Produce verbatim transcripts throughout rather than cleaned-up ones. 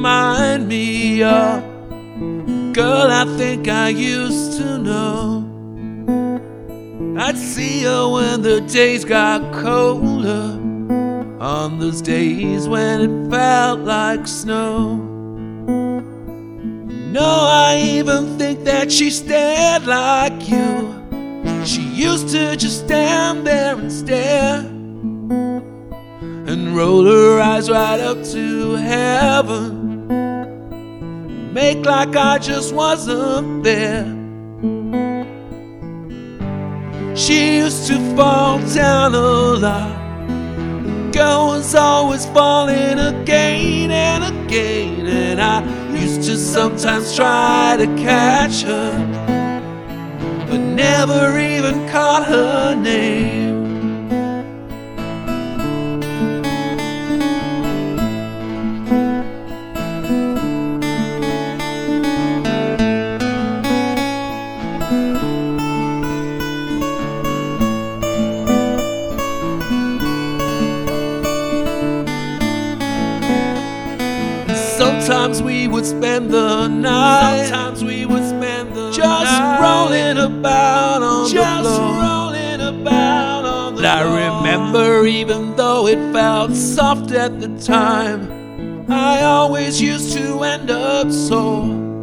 remind me of girl I think I used to know. I'd see her when the days got colder, on those days when it felt like snow. No, I even think that she stared like you. She used to just stand there and stare, and roll her eyes right up to heaven, make like I just wasn't there. She used to fall down a lot. Girl was always falling again and again, and I used to sometimes try to catch her, but never even caught her name. Sometimes we would spend the night, sometimes we would spend the just night rolling about on just the floor, rolling about on the and floor. I remember, even though it felt soft at the time, I always used to end up sore.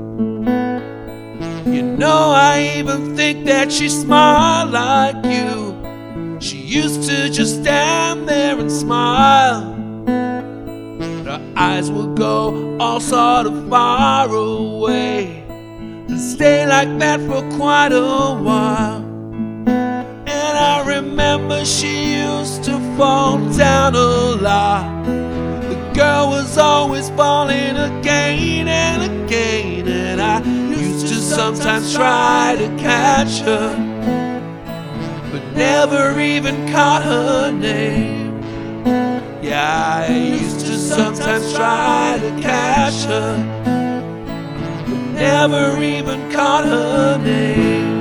You know, I even think that she smiled like you. She used to just stand there and smile. Her eyes would go all sort of far away and stay like that for quite a while. And I remember she used to fall down a lot. The girl was always falling again and again, and I used to sometimes try to catch her, but never even caught her name. Yeah, I used to sometimes try to catch her, but never even caught her name.